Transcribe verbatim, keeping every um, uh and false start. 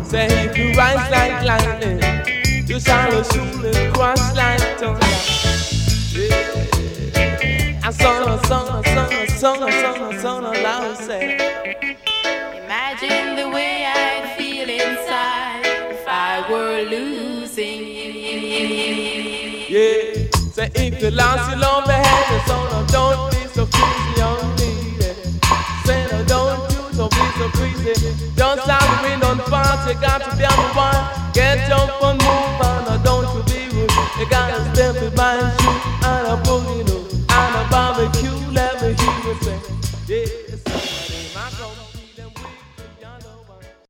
Say if you rise like lightning, you shall soon and crush like thunder. Yeah. And son, son, son, son, son, son, loud say. Imagine the way I'd feel inside if I were losing you. Yeah. Say if you lost your love behind, so no, don't be so crazy on me. Say no, don't do so be so crazy. Don't stop the wind on fire, you got to be on the one.